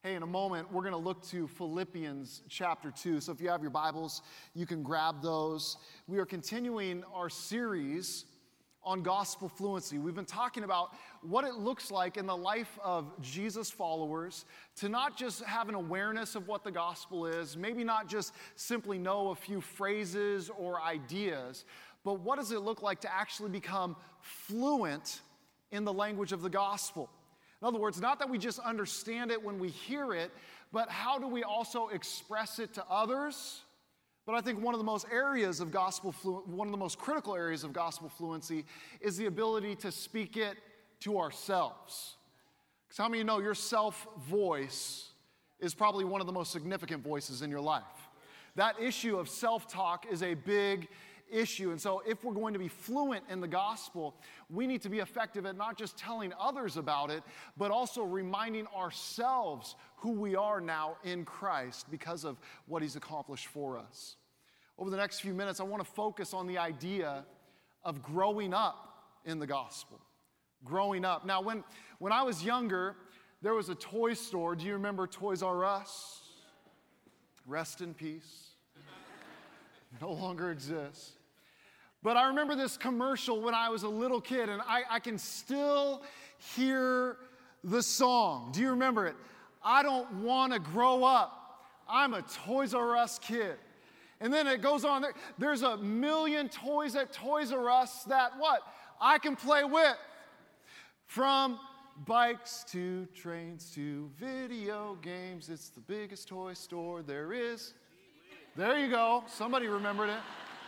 Hey, in a moment, we're going to look to Philippians chapter 2. So if you have your Bibles, you can grab those. We are continuing our series on gospel fluency. We've been talking about what it looks like in the life of Jesus followers to not just have an awareness of what the gospel is, maybe not just simply know a few phrases or ideas, but what does it look like to actually become fluent in the language of the gospel? In other words, not that we just understand it when we hear it, but how do we also express it to others? But I think one of the most critical areas of gospel fluency is the ability to speak it to ourselves. Because how many of you know your self-voice is probably one of the most significant voices in your life? That issue of self-talk is a big issue. And so if we're going to be fluent in the gospel, we need to be effective at not just telling others about it, but also reminding ourselves who we are now in Christ because of what He's accomplished for us. Over the next few minutes, I want to focus on the idea of growing up in the gospel. Growing up. Now, when I was younger, there was a toy store. Do you remember Toys R Us? Rest in peace. No longer exists. But I remember this commercial when I was a little kid, and I can still hear the song. Do you remember it? I don't want to grow up. I'm a Toys R Us kid. And then it goes on. There's a million toys at Toys R Us that what? I can play with. From bikes to trains to video games, it's the biggest toy store there is. There you go. Somebody remembered it.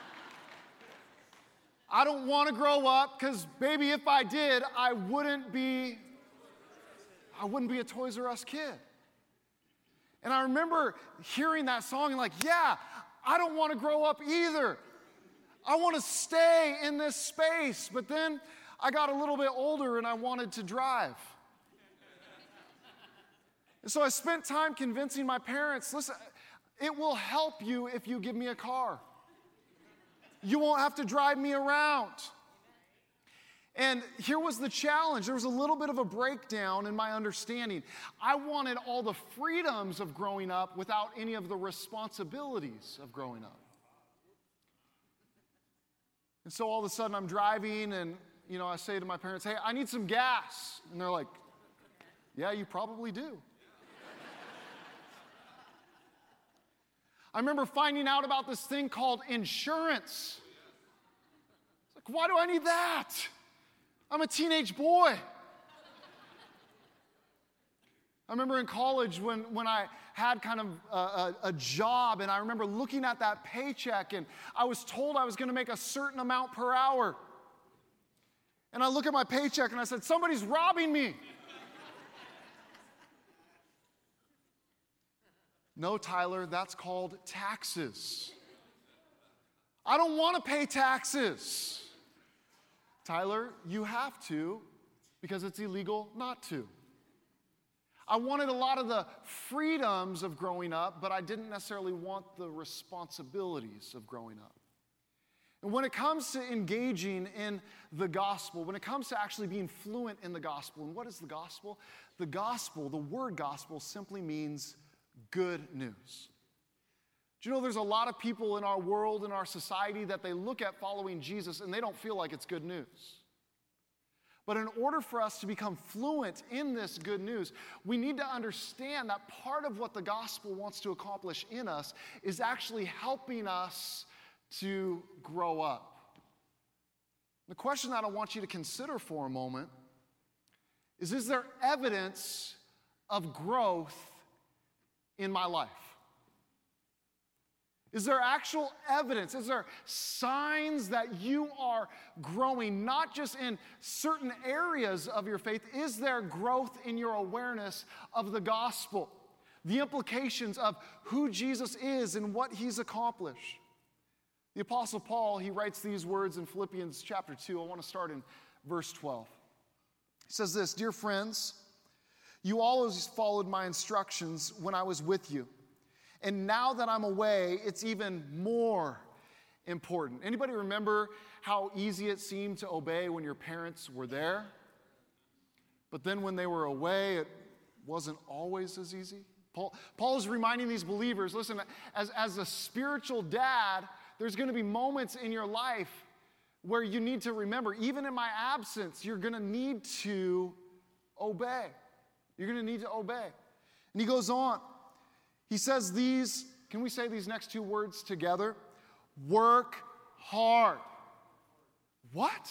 I don't want to grow up because, baby, if I did, I wouldn't be a Toys R Us kid. And I remember hearing that song and like, yeah, I don't want to grow up either. I want to stay in this space. But then I got a little bit older and I wanted to drive. And so I spent time convincing my parents, listen, it will help you if you give me a car. You won't have to drive me around. And here was the challenge. There was a little bit of a breakdown in my understanding. I wanted all the freedoms of growing up without any of the responsibilities of growing up. And so all of a sudden I'm driving and, I say to my parents, hey, I need some gas. And they're like, yeah, you probably do. I remember finding out about this thing called insurance. It's like, why do I need that? I'm a teenage boy. I remember in college when I had kind of a job, and I remember looking at that paycheck, and I was told I was going to make a certain amount per hour. And I look at my paycheck, and I said, somebody's robbing me. No, Tyler, that's called taxes. I don't want to pay taxes. Tyler, you have to because it's illegal not to. I wanted a lot of the freedoms of growing up, but I didn't necessarily want the responsibilities of growing up. And when it comes to engaging in the gospel, when it comes to actually being fluent in the gospel, and what is the gospel? The gospel, the word gospel, simply means good news. Do you know there's a lot of people in our world, in our society, that they look at following Jesus and they don't feel like it's good news. But in order for us to become fluent in this good news, we need to understand that part of what the gospel wants to accomplish in us is actually helping us to grow up. The question that I want you to consider for a moment is there evidence of growth in my life? Is there actual evidence? Is there signs that you are growing, not just in certain areas of your faith? Is there growth in your awareness of the gospel? The implications of who Jesus is and what He's accomplished. The Apostle Paul, he writes these words in Philippians chapter 2. I want to start in verse 12. He says this, "Dear friends, you always followed my instructions when I was with you. And now that I'm away, it's even more important." Anybody remember how easy it seemed to obey when your parents were there? But then when they were away, it wasn't always as easy. Paul is reminding these believers, listen, as a spiritual dad, there's going to be moments in your life where you need to remember, even in my absence, you're going to need to obey. You're going to need to obey. And he goes on. He says these, can we say these next two words together? Work hard. What?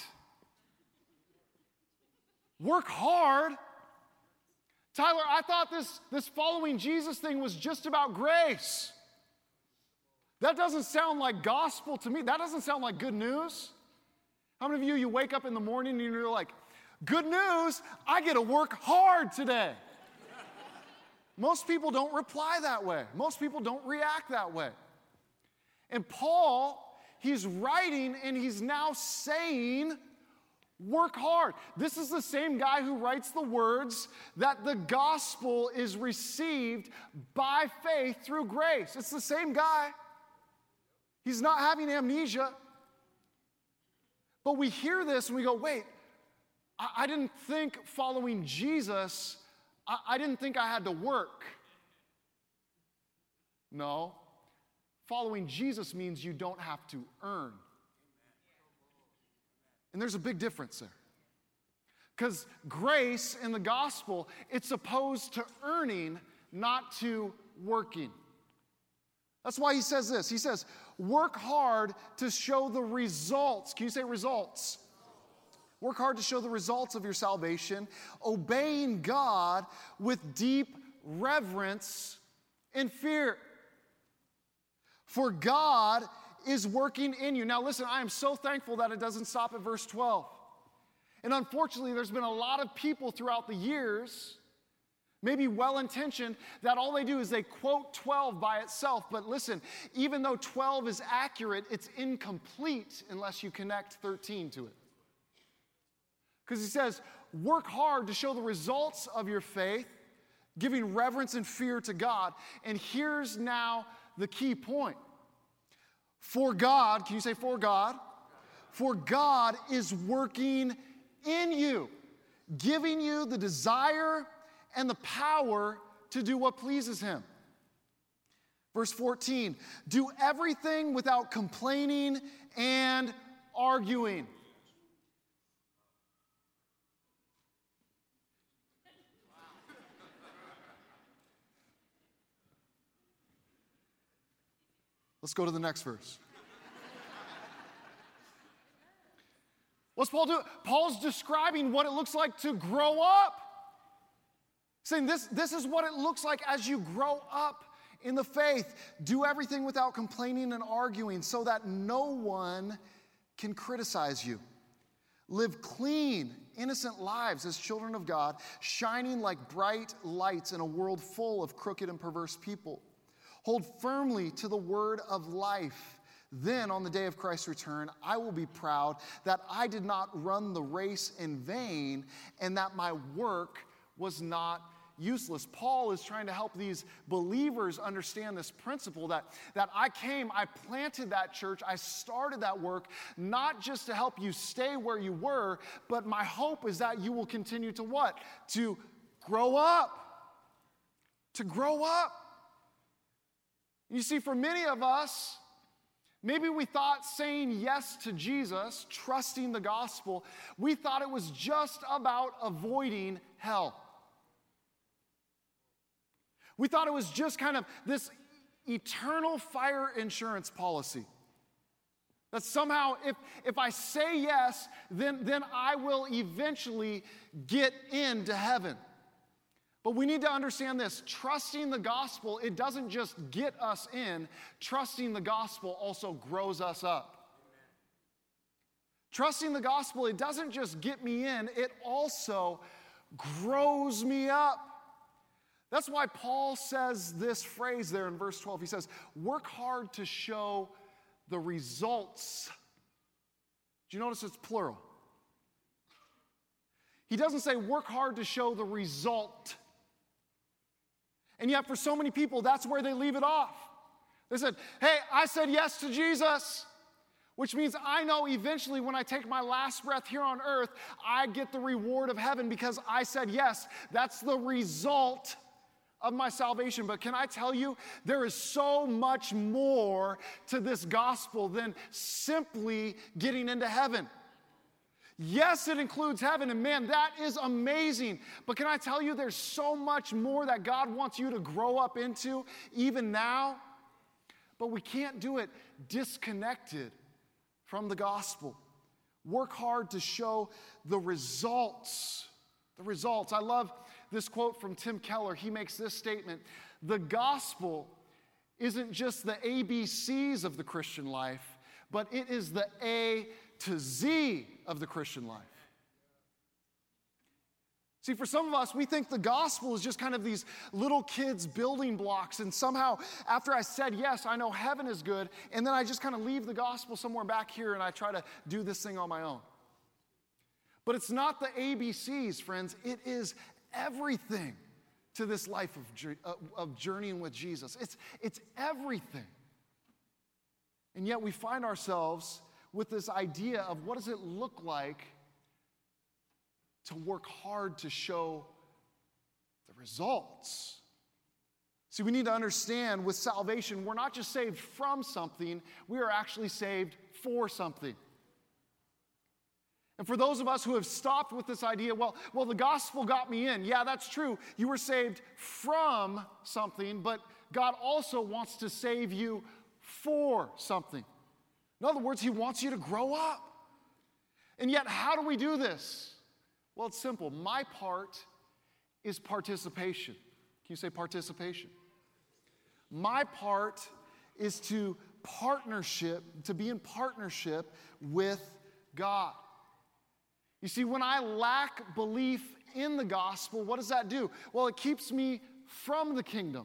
Work hard? Tyler, I thought this following Jesus thing was just about grace. That doesn't sound like gospel to me. That doesn't sound like good news. How many of you wake up in the morning and you're like, good news, I get to work hard today. Most people don't reply that way. Most people don't react that way. And Paul, he's writing and he's now saying, work hard. This is the same guy who writes the words that the gospel is received by faith through grace. It's the same guy. He's not having amnesia. But we hear this and we go, wait, I didn't think following Jesus, I didn't think I had to work. No. Following Jesus means you don't have to earn. And there's a big difference there. Because grace in the gospel, it's opposed to earning, not to working. That's why he says this. He says, work hard to show the results. Can you say results? Work hard to show the results of your salvation, obeying God with deep reverence and fear. For God is working in you. Now listen, I am so thankful that it doesn't stop at verse 12. And unfortunately, there's been a lot of people throughout the years, maybe well-intentioned, that all they do is they quote 12 by itself. But listen, even though 12 is accurate, it's incomplete unless you connect 13 to it. Because he says, work hard to show the results of your faith, giving reverence and fear to God. And here's now the key point. For God, can you say for God? For God is working in you, giving you the desire and the power to do what pleases Him. Verse 14, do everything without complaining and arguing. Let's go to the next verse. What's Paul do? Paul's describing what it looks like to grow up. Saying this is what it looks like as you grow up in the faith. Do everything without complaining and arguing so that no one can criticize you. Live clean, innocent lives as children of God, shining like bright lights in a world full of crooked and perverse people. Hold firmly to the word of life. Then, on the day of Christ's return, I will be proud that I did not run the race in vain and that my work was not useless. Paul is trying to help these believers understand this principle that I came, I planted that church, I started that work, not just to help you stay where you were, but my hope is that you will continue to what? To grow up. To grow up. You see, for many of us, maybe we thought saying yes to Jesus, trusting the gospel, we thought it was just about avoiding hell. We thought it was just kind of this eternal fire insurance policy. That somehow if I say yes, then I will eventually get into heaven. But we need to understand this. Trusting the gospel, it doesn't just get us in. Trusting the gospel also grows us up. Trusting the gospel, it doesn't just get me in, it also grows me up. That's why Paul says this phrase there in verse 12. He says, work hard to show the results. Do you notice it's plural? He doesn't say work hard to show the result. And yet for so many people, that's where they leave it off. They said, hey, I said yes to Jesus. Which means I know eventually when I take my last breath here on earth, I get the reward of heaven because I said yes. That's the result of my salvation. But can I tell you, there is so much more to this gospel than simply getting into heaven. Yes, it includes heaven, and man, that is amazing. But can I tell you, there's so much more that God wants you to grow up into even now. But we can't do it disconnected from the gospel. Work hard to show the results. The results. I love this quote from Tim Keller. He makes this statement: the gospel isn't just the ABCs of the Christian life, but it is the A to Z of the Christian life. See, for some of us, we think the gospel is just kind of these little kids' building blocks, and somehow after I said yes, I know heaven is good, and then I just kind of leave the gospel somewhere back here and I try to do this thing on my own. But it's not the ABCs, friends. It is everything to this life of journeying with Jesus. It's everything. And yet we find ourselves with this idea of what does it look like to work hard to show the results. See, we need to understand with salvation, we're not just saved from something, we are actually saved for something. And for those of us who have stopped with this idea, well, the gospel got me in. Yeah, that's true. You were saved from something, but God also wants to save you for something. In other words, He wants you to grow up. And yet, how do we do this? Well, it's simple. My part is participation. Can you say participation? My part is to be in partnership with God. You see, when I lack belief in the gospel, what does that do? Well, it keeps me from the kingdom.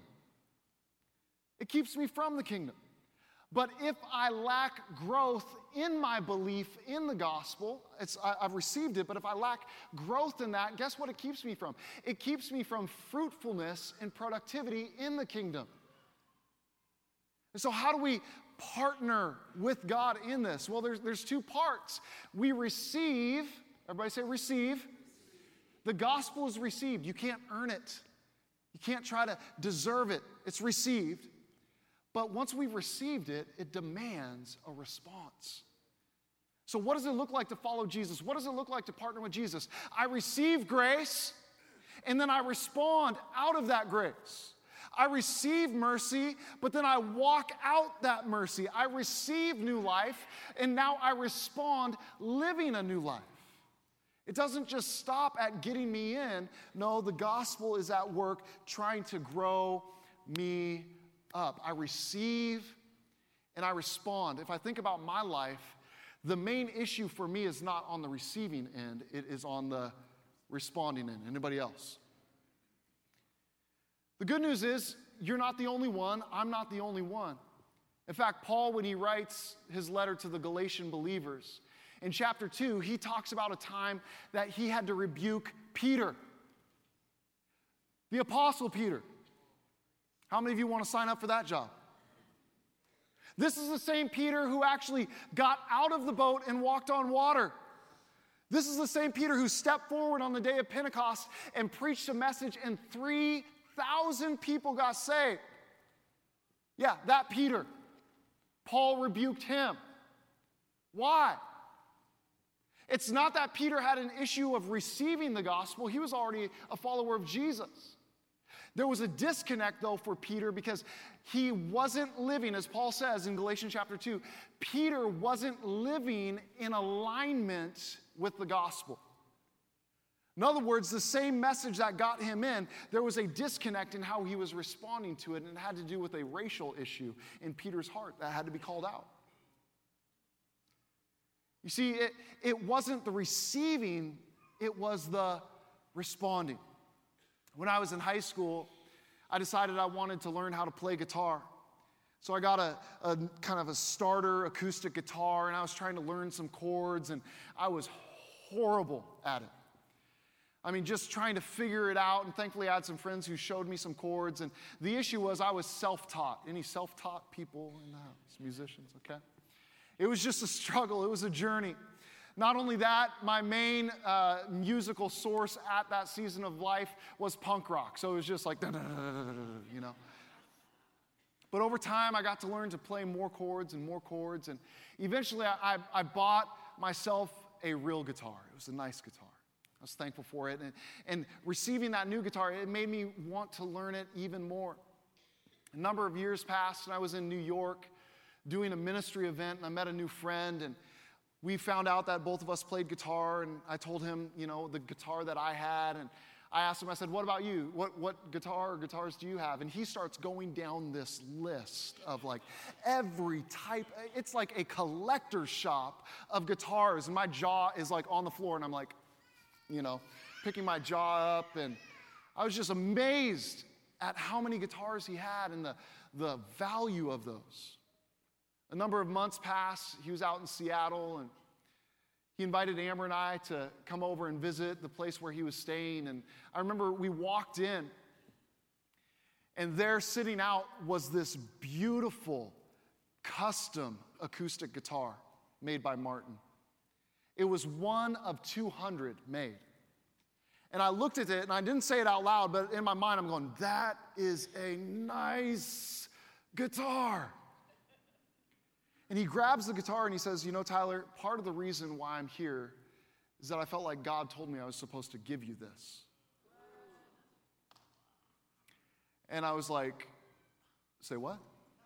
It keeps me from the kingdom. But if I lack growth in my belief in the gospel, I've received it, but if I lack growth in that, guess what it keeps me from? It keeps me from fruitfulness and productivity in the kingdom. And so how do we partner with God in this? Well, there's two parts. We receive, everybody say receive. The gospel is received. You can't earn it. You can't try to deserve it. It's received. But once we've received it, it demands a response. So what does it look like to follow Jesus? What does it look like to partner with Jesus? I receive grace, and then I respond out of that grace. I receive mercy, but then I walk out that mercy. I receive new life, and now I respond living a new life. It doesn't just stop at getting me in. No, the gospel is at work trying to grow me up. I receive and I respond. If I think about my life, the main issue for me is not on the receiving end, it is on the responding end. Anybody else? The good news is, you're not the only one, I'm not the only one. In fact, Paul, when he writes his letter to the Galatian believers, in chapter 2, he talks about a time that he had to rebuke Peter, the Apostle Peter. How many of you want to sign up for that job? This is the same Peter who actually got out of the boat and walked on water. This is the same Peter who stepped forward on the day of Pentecost and preached a message, and 3,000 people got saved. Yeah, that Peter. Paul rebuked him. Why? It's not that Peter had an issue of receiving the gospel. He was already a follower of Jesus. There was a disconnect, though, for Peter because he wasn't living, as Paul says in Galatians chapter 2, Peter wasn't living in alignment with the gospel. In other words, the same message that got him in, there was a disconnect in how he was responding to it, and it had to do with a racial issue in Peter's heart that had to be called out. You see, it wasn't the receiving, it was the responding. When I was in high school, I decided I wanted to learn how to play guitar. So I got a kind of a starter acoustic guitar, and I was trying to learn some chords, and I was horrible at it. I mean, just trying to figure it out, and thankfully I had some friends who showed me some chords, and the issue was I was self-taught. Any self-taught people in the house? Musicians, okay? It was just a struggle. It was a journey. Not only that, my main musical source at that season of life was punk rock. So it was just like, you know. But over time, I got to learn to play more chords. And eventually, I bought myself a real guitar. It was a nice guitar. I was thankful for it. And receiving that new guitar, it made me want to learn it even more. A number of years passed, and I was in New York doing a ministry event, and I met a new friend, and we found out that both of us played guitar, and I told him, you know, the guitar that I had, and I asked him, I said, what about you? What guitar or guitars do you have? And he starts going down this list of like every type. It's like a collector's shop of guitars, and my jaw is like on the floor, and I'm like, you know, picking my jaw up, and I was just amazed at how many guitars he had and the value of those. A number of months passed. He was out in Seattle, and he invited Amber and I to come over and visit the place where he was staying. And I remember we walked in, and there sitting out was this beautiful custom acoustic guitar made by Martin. It was one of 200 made. And I looked at it, and I didn't say it out loud, but in my mind I'm going, that is a nice guitar. And he grabs the guitar and he says, you know, Tyler, part of the reason why I'm here is that I felt like God told me I was supposed to give you this. And I was like, say what?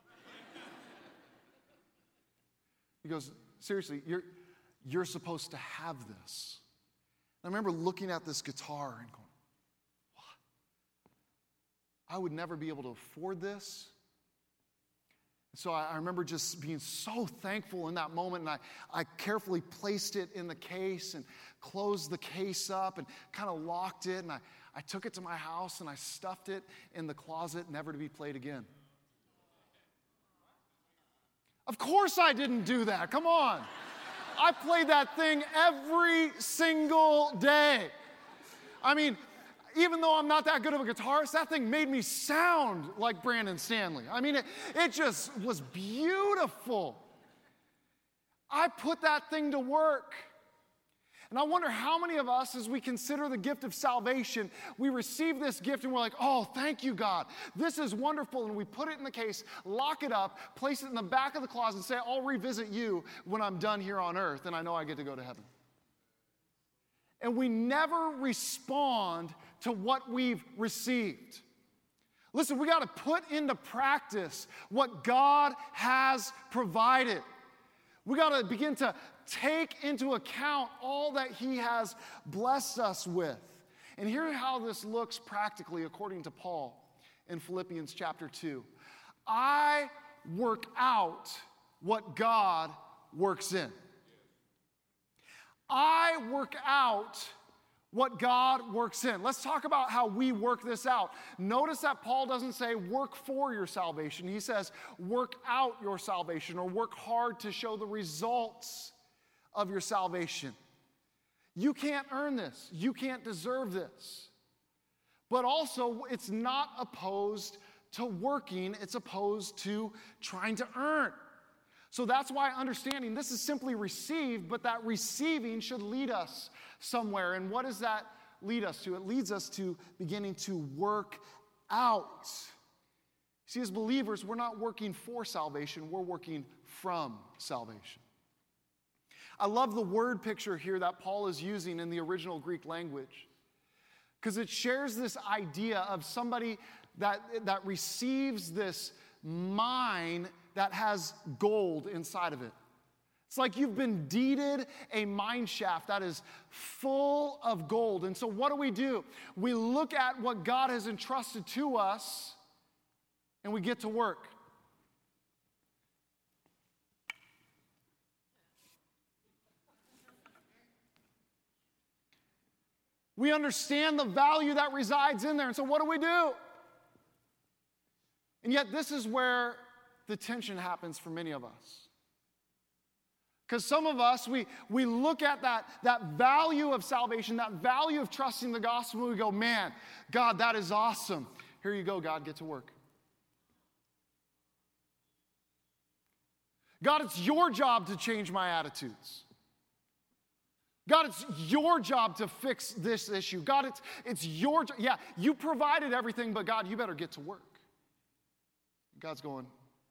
He goes, seriously, you're supposed to have this. And I remember looking at this guitar and going, what? I would never be able to afford this. So I remember just being so thankful in that moment, and I carefully placed it in the case and closed the case up and kind of locked it, and I took it to my house and I stuffed it in the closet, never to be played again. Of course I didn't do that. Come on. I played that thing every single day. I mean, even though I'm not that good of a guitarist, that thing made me sound like Brandon Stanley. I mean, it just was beautiful. I put that thing to work. And I wonder how many of us, as we consider the gift of salvation, we receive this gift and we're like, oh, thank you, God. This is wonderful. And we put it in the case, lock it up, place it in the back of the closet and say, I'll revisit you when I'm done here on earth and I know I get to go to heaven. And we never respond to what we've received. Listen, we got to put into practice what God has provided. We got to begin to take into account all that He has blessed us with. And here's how this looks practically according to Paul in Philippians chapter 2. I work out what God works in. I work out what God works in. Let's talk about how we work this out. Notice that Paul doesn't say work for your salvation. He says work out your salvation, or work hard to show the results of your salvation. You can't earn this. You can't deserve this. But also, it's not opposed to working. It's opposed to trying to earn. So that's why understanding this is simply received, but that receiving should lead us somewhere. And what does that lead us to? It leads us to beginning to work out. See, as believers, we're not working for salvation, we're working from salvation. I love the word picture here that Paul is using in the original Greek language, because it shares this idea of somebody that receives this mine that has gold inside of it. It's like you've been deeded a mine shaft that is full of gold. And so what do? We look at what God has entrusted to us, and we get to work. We understand the value that resides in there. And so what do? And yet this is where the tension happens for many of us. Because some of us, we look at that value of salvation, that value of trusting the gospel, and we go, man, God, that is awesome. Here you go, God, get to work. God, it's your job to change my attitudes. God, it's your job to fix this issue. God, it's your job. Yeah, you provided everything, but God, you better get to work. God's going,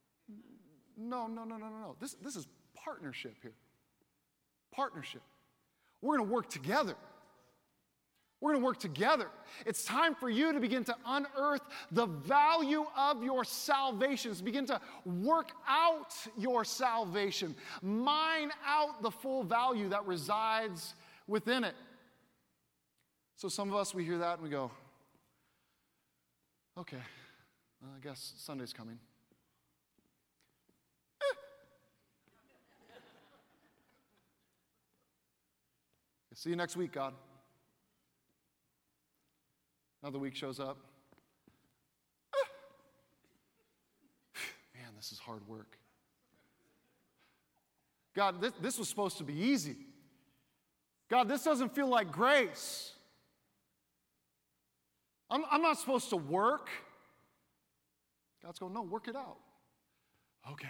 no. This is partnership here. Partnership. We're going to work together. We're going to work together. It's time for you to begin to unearth the value of your salvation. Begin to work out your salvation. Mine out the full value that resides within it. So some of us, we hear that and we go, okay, I guess Sunday's coming. See you next week, God. Another week shows up. Man, this is hard work. God, this was supposed to be easy. God, this doesn't feel like grace. I'm not supposed to work. God's going, no, work it out. Okay.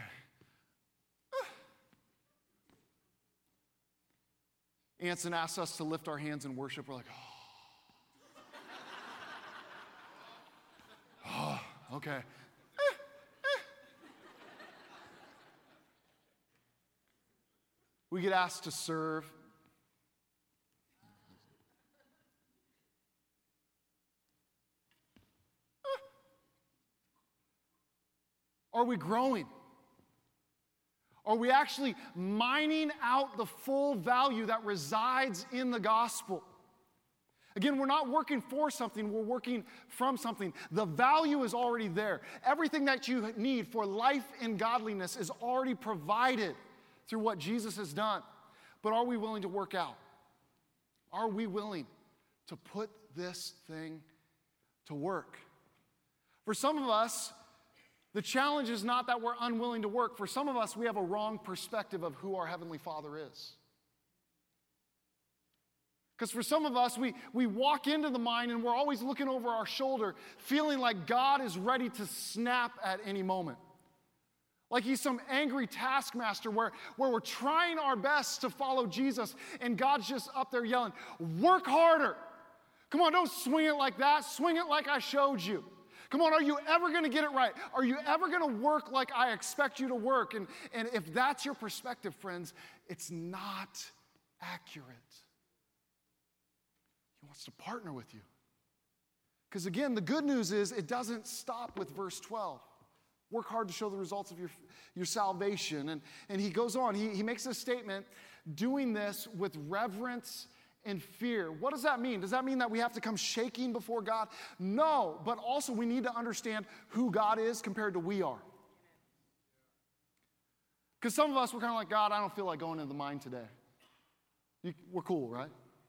Anson asks us to lift our hands in worship. We're like, oh, okay. We get asked to serve. Are we growing? Are we actually mining out the full value that resides in the gospel? Again, we're not working for something, we're working from something. The value is already there. Everything that you need for life and godliness is already provided through what Jesus has done. But are we willing to work out? Are we willing to put this thing to work? For some of us, the challenge is not that we're unwilling to work. For some of us, we have a wrong perspective of who our Heavenly Father is. Because for some of us, we walk into the mine and we're always looking over our shoulder, feeling like God is ready to snap at any moment. Like he's some angry taskmaster where we're trying our best to follow Jesus and God's just up there yelling, work harder. Come on, don't swing it like that. Swing it like I showed you. Come on, are you ever going to get it right? Are you ever going to work like I expect you to work? And if that's your perspective, friends, it's not accurate. He wants to partner with you. Because again, the good news is it doesn't stop with verse 12. Work hard to show the results of your salvation. And he goes on, he makes this statement, doing this with reverence and fear. What does that mean? Does that mean that we have to come shaking before God? No, but also we need to understand who God is compared to we are. Because some of us, we're kind of like, God, I don't feel like going into the mine today. We're cool, right?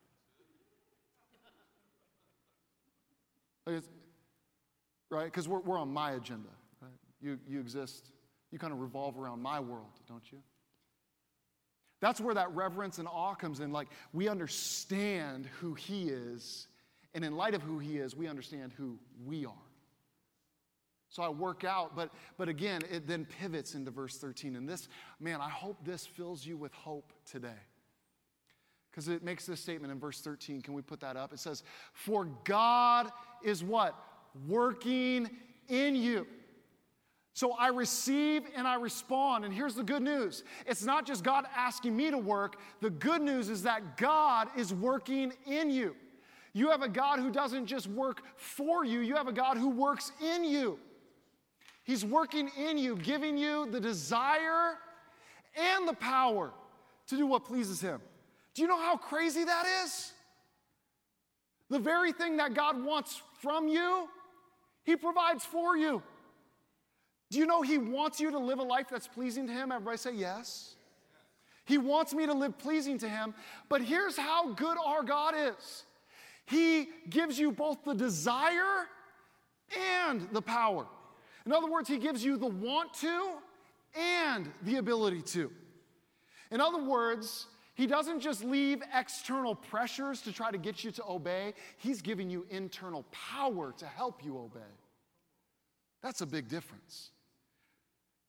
Right? Because we're on my agenda. Right? You exist. You kind of revolve around my world, don't you? That's where that reverence and awe comes in. Like, we understand who he is, and in light of who he is, we understand who we are. So I work out, but again, it then pivots into verse 13. And this, man, I hope this fills you with hope today. Because it makes this statement in verse 13. Can we put that up? It says, for God is what? Working in you. So I receive and I respond. And here's the good news. It's not just God asking me to work. The good news is that God is working in you. You have a God who doesn't just work for you. You have a God who works in you. He's working in you, giving you the desire and the power to do what pleases him. Do you know how crazy that is? The very thing that God wants from you, he provides for you. Do you know he wants you to live a life that's pleasing to him? Everybody say yes. He wants me to live pleasing to him, but here's how good our God is. He gives you both the desire and the power. In other words, he gives you the want to and the ability to. In other words, he doesn't just leave external pressures to try to get you to obey. He's giving you internal power to help you obey. That's a big difference.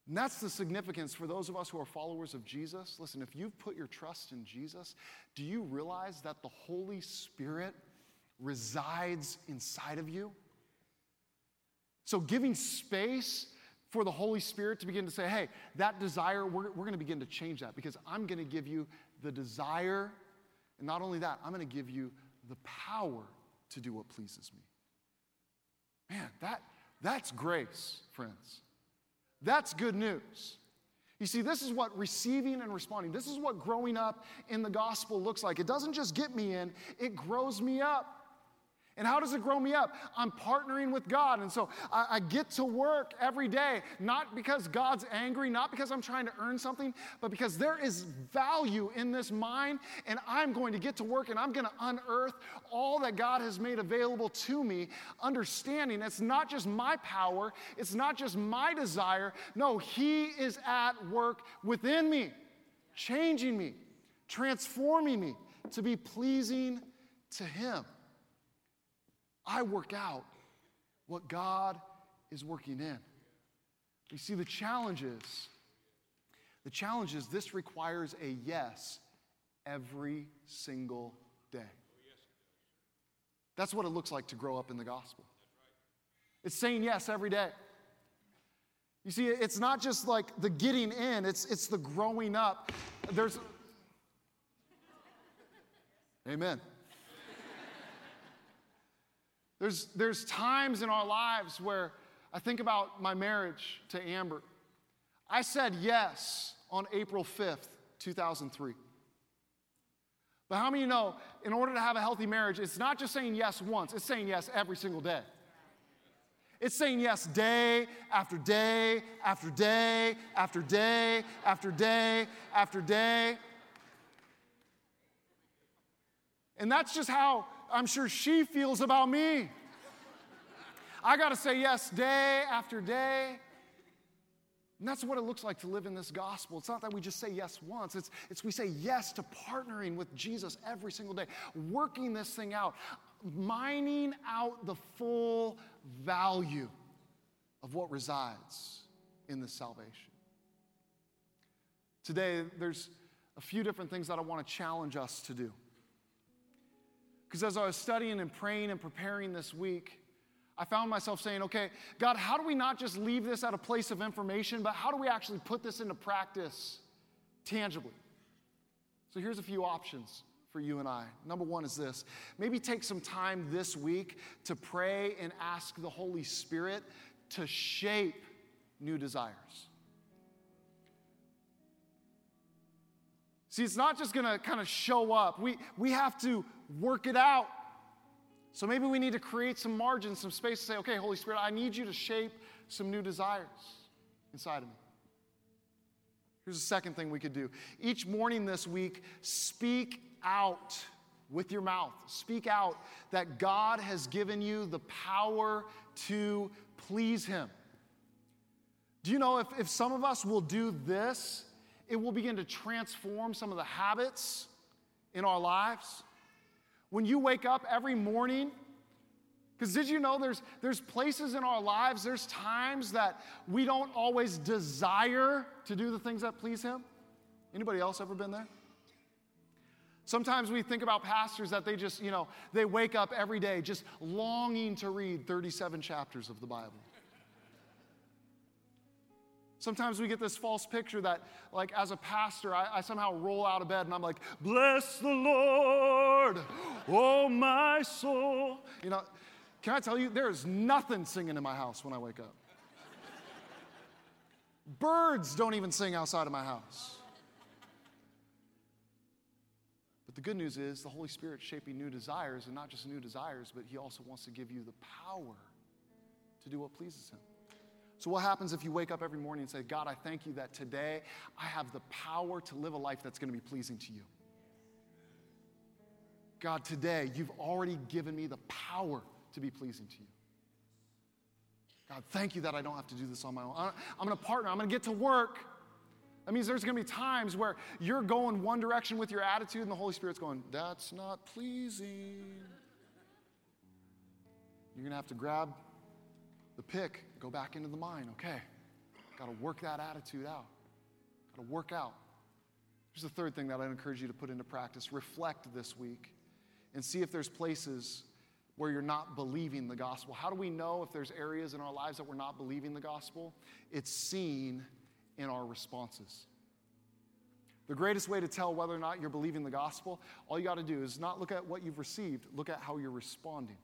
And that's the significance for those of us who are followers of Jesus. Listen, if you've put your trust in Jesus, do you realize that the Holy Spirit resides inside of you? So giving space for the Holy Spirit to begin to say, hey, that desire, we're going to begin to change that because I'm going to give you the desire. And not only that, I'm going to give you the power to do what pleases me. Man, that's grace, friends. That's good news. You see, this is what receiving and responding, this is what growing up in the gospel looks like. It doesn't just get me in, it grows me up. And how does it grow me up? I'm partnering with God. And so I get to work every day, not because God's angry, not because I'm trying to earn something, but because there is value in this mind, and I'm going to get to work and I'm going to unearth all that God has made available to me, understanding it's not just my power, it's not just my desire. No, He is at work within me, changing me, transforming me to be pleasing to Him. I work out what God is working in. You see, the challenge is this requires a yes every single day. That's what it looks like to grow up in the gospel. It's saying yes every day. You see, it's not just like the getting in, it's the growing up. Amen. There's times in our lives where I think about my marriage to Amber. I said yes on April 5th, 2003. But how many of you know, in order to have a healthy marriage, it's not just saying yes once, it's saying yes every single day. It's saying yes day after day after day after day after day after day. And that's just how I'm sure she feels about me. I got to say yes day after day. And that's what it looks like to live in this gospel. It's not that we just say yes once. It's we say yes to partnering with Jesus every single day, working this thing out, mining out the full value of what resides in this salvation. Today, there's a few different things that I want to challenge us to do. Because as I was studying and praying and preparing this week, I found myself saying, okay, God, how do we not just leave this at a place of information, but how do we actually put this into practice tangibly? So here's a few options for you and I. Number one is this. Maybe take some time this week to pray and ask the Holy Spirit to shape new desires. See, it's not just going to kind of show up. We have to work it out. So maybe we need to create some margin, some space to say, okay, Holy Spirit, I need you to shape some new desires inside of me. Here's the second thing we could do. Each morning this week, speak out with your mouth. Speak out that God has given you the power to please Him. Do you know if some of us will do this, it will begin to transform some of the habits in our lives? When you wake up every morning, because did you know there's places in our lives, there's times that we don't always desire to do the things that please Him? Anybody else ever been there? Sometimes we think about pastors that they just, they wake up every day just longing to read 37 chapters of the Bible. Sometimes we get this false picture that, like, as a pastor, I somehow roll out of bed and I'm like, bless the Lord, oh my soul. Can I tell you, there is nothing singing in my house when I wake up. Birds don't even sing outside of my house. But the good news is the Holy Spirit's shaping new desires, and not just new desires, but He also wants to give you the power to do what pleases Him. So what happens if you wake up every morning and say, God, I thank you that today I have the power to live a life that's going to be pleasing to you. God, today you've already given me the power to be pleasing to you. God, thank you that I don't have to do this on my own. I'm going to partner. I'm going to get to work. That means there's going to be times where you're going one direction with your attitude and the Holy Spirit's going, that's not pleasing. You're going to have to grab the pick, go back into the mine. Okay, Got to work that attitude out. Got to work out. Here's the third thing that I'd encourage you to put into practice. Reflect this week and see if there's places where you're not believing the gospel. How do we know if there's areas in our lives that we're not believing the gospel? It's seen in our responses. The greatest way to tell whether or not you're believing the gospel, all you got to do is not look at what you've received, look at how you're responding.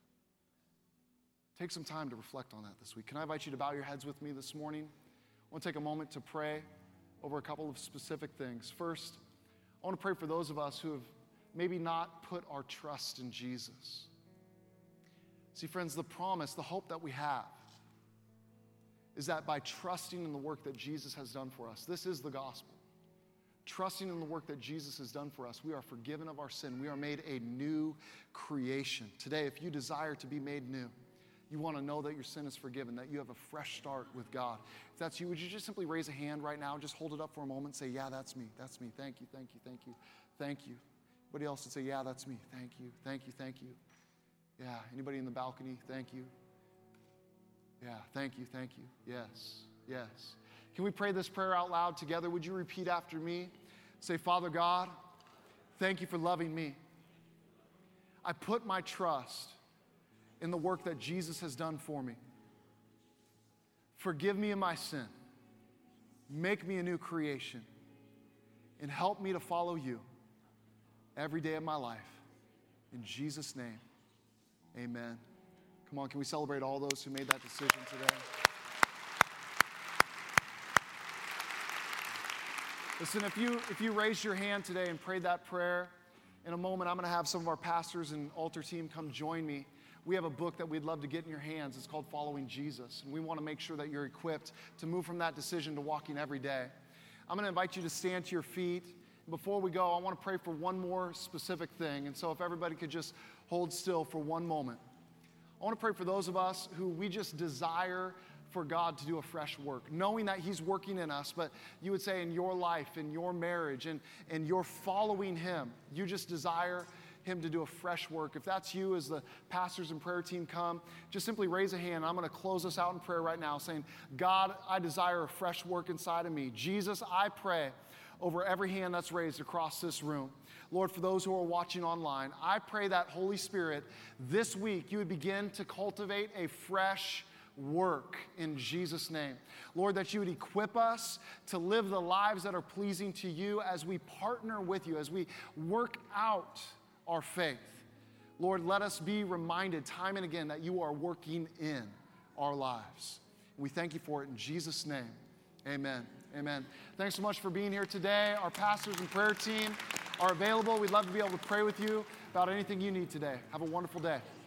Take some time to reflect on that this week. Can I invite you to bow your heads with me this morning? I want to take a moment to pray over a couple of specific things. First, I want to pray for those of us who have maybe not put our trust in Jesus. See, friends, the promise, the hope that we have is that by trusting in the work that Jesus has done for us, this is the gospel. Trusting in the work that Jesus has done for us, we are forgiven of our sin. We are made a new creation. Today, if you desire to be made new, you want to know that your sin is forgiven, that you have a fresh start with God. If that's you, would you just simply raise a hand right now? Just hold it up for a moment and say, yeah, that's me. That's me. Thank you, thank you, thank you, thank you. Anybody else would say, yeah, that's me. Thank you, thank you, thank you. Yeah, anybody in the balcony? Thank you. Yeah, thank you, thank you. Yes, yes. Can we pray this prayer out loud together? Would you repeat after me? Say, Father God, thank you for loving me. I put my trust in the work that Jesus has done for me. Forgive me of my sin. Make me a new creation. And help me to follow you every day of my life. In Jesus' name, amen. Come on, can we celebrate all those who made that decision today? Listen, if you raised your hand today and prayed that prayer, in a moment I'm going to have some of our pastors and altar team come join me. We have a book that we'd love to get in your hands. It's called Following Jesus. And we want to make sure that you're equipped to move from that decision to walking every day. I'm going to invite you to stand to your feet. Before we go, I want to pray for one more specific thing. And so if everybody could just hold still for one moment. I want to pray for those of us who we just desire for God to do a fresh work, knowing that He's working in us, but you would say in your life, in your marriage, and you're following Him. You just desire Him to do a fresh work. If that's you, as the pastors and prayer team come, just simply raise a hand. I'm going to close us out in prayer right now saying, God, I desire a fresh work inside of me. Jesus, I pray over every hand that's raised across this room. Lord, for those who are watching online, I pray that Holy Spirit, this week, you would begin to cultivate a fresh work in Jesus' name. Lord, that you would equip us to live the lives that are pleasing to you as we partner with you, as we work out our faith. Lord, let us be reminded time and again that you are working in our lives. We thank you for it in Jesus' name. Amen. Amen. Thanks so much for being here today. Our pastors and prayer team are available. We'd love to be able to pray with you about anything you need today. Have a wonderful day.